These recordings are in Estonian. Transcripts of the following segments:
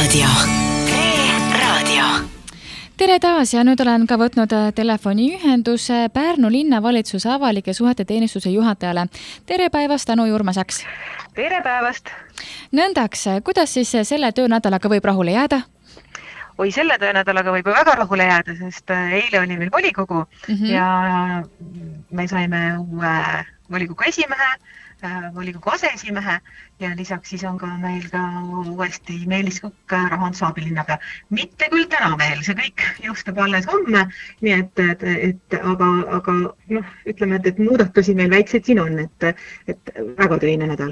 E-raadio. Tere taas ja nüüd olen ka võtnud telefoniühenduse Pärnu linnavalitsuse avalike suhete teenistuse juhatajale. Tere päevast, Anu Jurmasaks. Tere päevast. Nõndaks, kuidas siis selle töönädalaga võib rahule jääda? Oi, selle töönädalaga võib väga rahule jääda, sest eile oli meil volikogu ja me saime uue volikogu esimehe, volikogu aseesimehe ja lisaks siis on ka meil ka uuesti Meelis Kukk rahandusabilinnapea. Mitte küll täna veel, see kõik jõustub alles homme, nii aga ütleme, et muudatusi meil väikseid siin on, et väga töine nädal.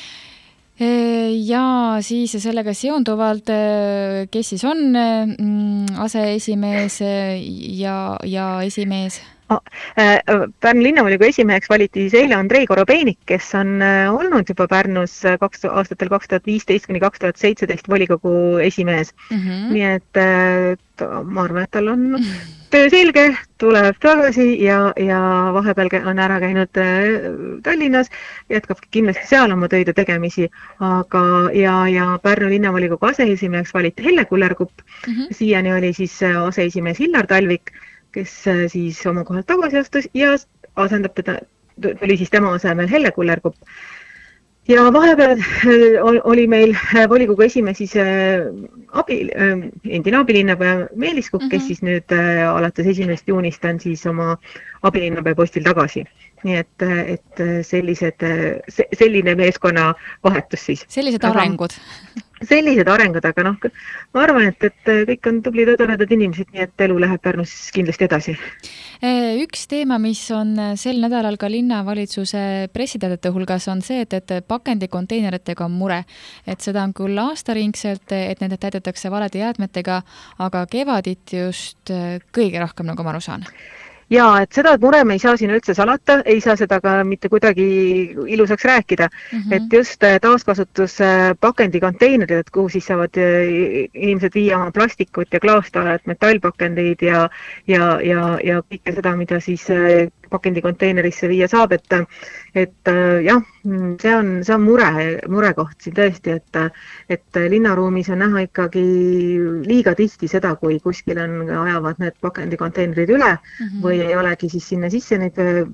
Ja siis sellega seonduvalt, kes siis on aseesimees ja esimees? Pärnu linnavolikogu esimeheks valiti eile Andrei Korobeinik, kes on olnud juba Pärnus aastatel 2015–2017 volikogu esimees. Nii et ma arvan, et tal on töö selge, tuleb tagasi ja vahepeal on ära käinud Tallinnas, jätkab kindlasti seal oma töide tegemisi, aga ja Pärnu linnavolikogu aseesimeheks valiti Helle Kullerkupp. Siiani oli siis aseesimees Hillar Talvik, kes siis oma kohalt tagasi astus ja asendab teda, tuli siis tema asemel Helle Kullerkupp. Ja vahepeal oli meil volikogu esimees siis endine abilinnapea Meelis Kukk, kes siis nüüd alates 1. juunist on siis oma abilinnapea postil tagasi. Nii et selline meeskonna vahetus siis. Sellised arengud. Sellised arengud, aga ma arvan, et kõik on tublid õdõredad inimesed, nii et elu läheb Pärnus kindlasti edasi. Üks teema, mis on sel nädalal ka linnavalitsuse pressiteadete hulgas, on see, et pakendikonteineritega on mure. Et seda on küll aastaringselt, et nende täidetakse valede jäätmetega, aga kevadit just kõige rohkem, nagu ma aru saan. Ja, et seda mure me ei saa siin üldse salata, ei saa seda ka mitte kuidagi ilusaks rääkida. Et just taaskasutus pakendikonteinerid, kuhu siis saavad inimesed viia oma plastikut ja klaastaaret, metallpakendeid ja kõike seda, mida siis pakendikonteinerisse viia saab, et jah, see on murekoht siin tõesti, et linnaruumis on näha ikkagi liiga tihti seda, kui kuskil ajavad need pakendikonteinerid üle või ei olegi siis sinna sisse neid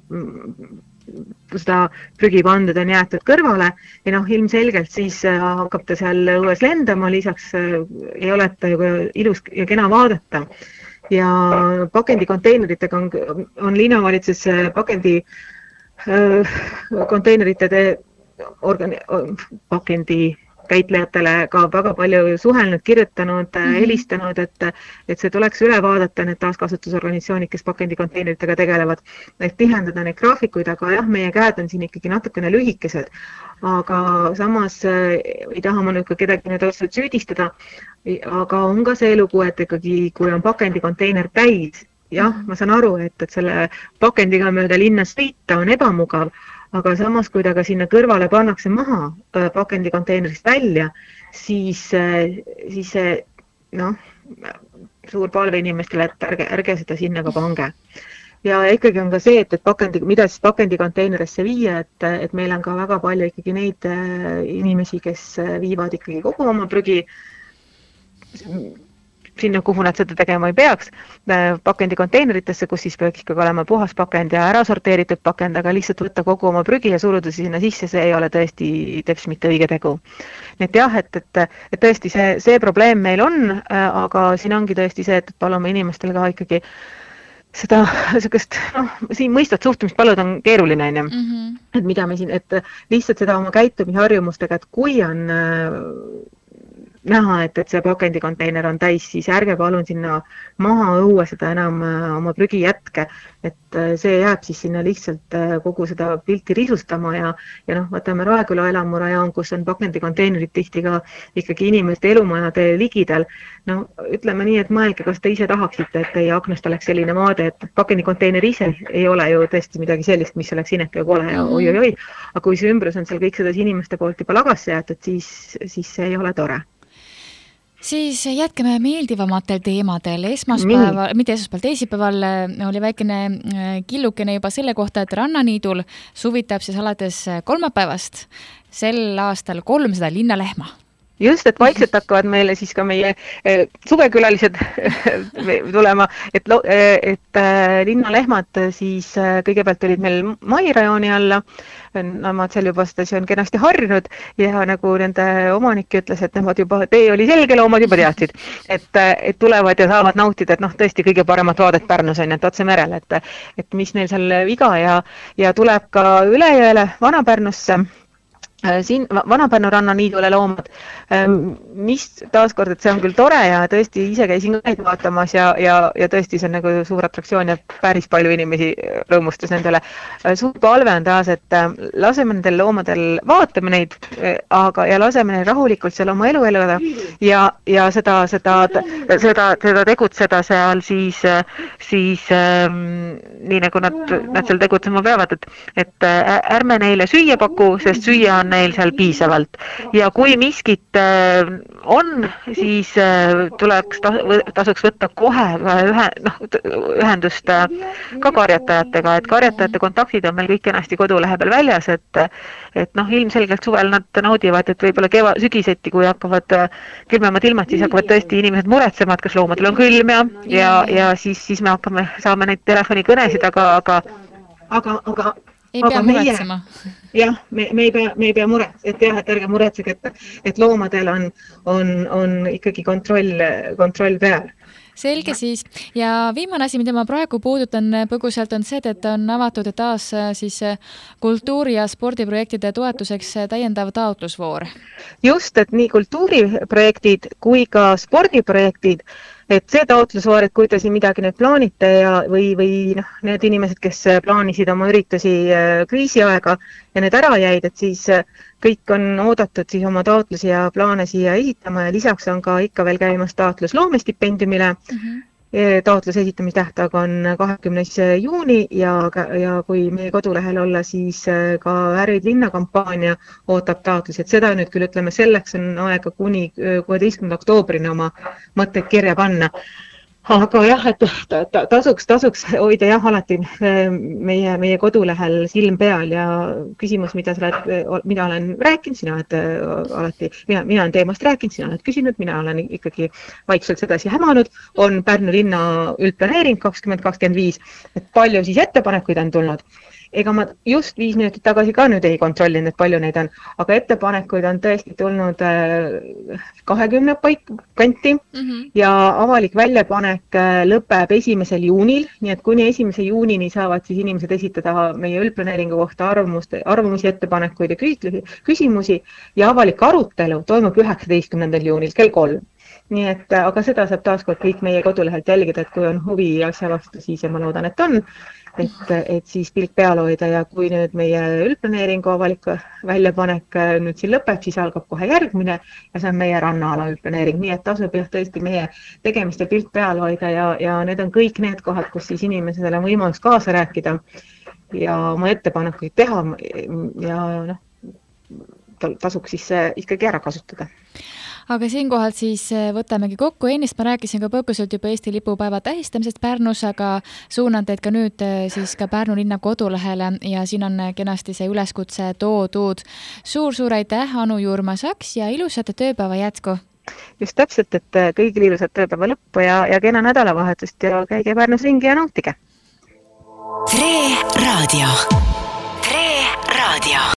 seda prügipanded on jäetud kõrvale ja ilmselgelt siis hakkab ta seal õues lendama, lisaks ei ole ta ju ilus ja kena vaadata. Ja pakendikonteineritega on linnavalitsus pakendikonteinerite pakendikäitlejatele ka väga palju suhelnud, kirjutanud, helistanud, et see tuleks üle vaadata, need taaskasutusorganisatsioonid, kes pakendikonteineritega tegelevad, et tihendada neid graafikuid, aga jah, meie käed on siin ikkagi natukene lühikesed, aga samas ei taha ma nüüd ka kedagi nüüd otseselt süüdistada, aga on ka see lugu, et ikkagi kui on pakendikonteiner täis, jah, ma saan aru, et selle pakendiga mööda linnas sõita on ebamugav, aga samas, kui ta ka sinna kõrvale pannakse maha pakendikonteinerist välja, siis suur palve inimestele, et ärge seda sinna ka pange. Ja ikkagi on ka see, et mida siis pakendikonteinerisse viia, et meil on ka väga palju ikkagi neid inimesi, kes viivad ikkagi kogu oma prügi sinna, kuhu nad seda tegema ei peaks, pakendikonteineritesse, kus siis peaks ikkagi olema puhas pakend ja ära sorteeritud pakend, aga lihtsalt võtta kogu oma prügi ja suruda sinna sisse, see ei ole tõesti teps mitte õige tegu. Nii et jah, et tõesti see probleem meil on, aga siin ongi tõesti see, et palume inimestel ka ikkagi seda siin mõistvat suhtumist paluda on keeruline, et mida me siin, et lihtsalt seda oma käitumisharjumustega, et kui on näha, et see pakendikonteiner on täis, siis ärge palun sinna maha õue seda enam oma prügi jätke, et see jääb siis sinna lihtsalt kogu seda pilti risustama ja võtame Raeküla elamurajoon, kus on pakendikonteinerid tihti ka ikkagi inimeste elumajade ligidal. Ütleme nii, et mõelge, kas te ise tahaksite, et teie aknast oleks selline vaade, et pakendikonteiner ise ei ole ju tõesti midagi sellist, mis oleks inetu ja kole ja oi, aga kui see ümbrus on seal kõik seda inimeste poolt juba lagasse jäetud, siis see ei ole tore. Siis jätkame meeldivamatel teemadel. Teisipäeval oli väikene killukene juba selle kohta, et Rannaniidul suvitab siis alates kolmapäevast sel aastal 300 linnalehma. Just, et vaikselt hakkavad meile siis ka meie suvekülalised tulema, et linnalehmad siis kõigepealt olid meil Mai rajooni alla, nemad seal juba stasjon kenasti harjunud ja nagu nende omanik ütles, et nemad juba, tee oli selge, loomad juba teadsid, et tulevad ja saavad nautida, et tõesti kõige paremat vaadet Pärnus on, et otse merel, et mis neil seal viga ja tuleb ka Ülejõele Vana-Pärnusse, siin Vana-Pärnu rannaniidule loomad, mis taaskord, et see on küll tore ja tõesti ise käisin neid vaatamas ja tõesti see on nagu suur atraktsioon ja päris palju inimesi rõõmustas nendele. Suur palve on taas, et laseme nendel loomadel, vaatame neid, ja laseme neid rahulikult seal oma elu elada ja seda tegutseda seal siis nii nagu nad seal tegutsema peavad, et ärme neile süüa paku, sest süüa on neil seal piisavalt ja kui miskit on, siis tasuks võtta kohe ühendust ka karjatajatega, et karjatajate kontaktid on meil kõik kenasti kodulehe peal väljas, et ilmselgelt suvel nad naudivad, et võib-olla sügiseti, kui hakkavad külmemad ilmad, siis hakkavad tõesti inimesed muretsema, et kas loomadel on külm ja siis me saame neid telefonikõnesid, aga ei pea muretsema. Jah, me ei pea et ärge muretsege, et loomadel on ikkagi kontroll peal. Selge siis. Ja viimane asi, mida ma praegu puudutan põgusalt, on see, et on avatud taas siis kultuuri- ja spordiprojektide toetuseks täiendav taotlusvoor. Just, et nii kultuuriprojektid kui ka spordiprojektid, et see taotlusvoor, et kui te siin midagi nüüd plaanite või need inimesed, kes plaanisid oma üritusi kriisiaega ja need ära jäid, et siis kõik on oodatud siis oma taotlusi ja plaane siia esitama ja lisaks on ka ikka veel käimas taotlus loomestipendiumile. Taotluse esitamistähtaeg on 20. juuni ja kui meie kodulehel olla, siis ka Värvid linna kampaania ootab taotlusi, et seda nüüd küll ütleme, selleks on aega kuni 16. oktoobrini oma mõtteid kirja panna. Aga jah, et tasuks hoida alati meie kodulehel silm peal ja küsimus, mida olen rääkinud, sina oled alati, mina olen teemast rääkinud, sina oled küsinud, mina olen ikkagi vaikselt sedasi hämanud, on Pärnu linna üldplaneering 2025, et palju siis ettepanekuid on tulnud. Ega ma just 5 minutit tagasi ka nüüd ei kontrollinud, et palju neid on, aga ettepanekuid on tõesti tulnud 20 kanti ja avalik väljapanek lõpeb 1. juunil, nii et kuni 1. juunini saavad siis inimesed esitada meie üldplaneeringu kohta arvamusi, ettepanekuid ja küsimusi ja avalik arutelu toimub 19. juunil kell 3. Nii et, aga seda saab taaskord kõik meie kodulehelt jälgida, et kui on huvi asja vastu, siis ja ma loodan, et on, et siis pilk peal hoida ja kui nüüd meie üldplaneeringu avalik väljapanek nüüd siin lõpeb, siis algab kohe järgmine ja see on meie rannaala üldplaneering, nii et tasub jah tõesti meie tegemist ja pilk peal hoida ja need on kõik need kohad, kus siis inimesele on võimalus kaasa rääkida ja oma ettepanekuid teha ja tasuks siis ikkagi ära kasutada. Aga siinkohal siis võtamegi kokku. Ennist ma rääkisin ka põgusalt juba Eesti lipupäeva tähistamisest Pärnus, aga suunan teid ka nüüd siis ka Pärnu linna kodulehele ja siin on kenasti see üleskutse toodud. Suur aitäh, Anu Jurma-Saks ja ilusat tööpäeva jätku! Just täpselt, et kõigil ilusat tööpäeva lõppu ja kena nädalavahetust ja käige Pärnus ringi ja nautige! Tre Radio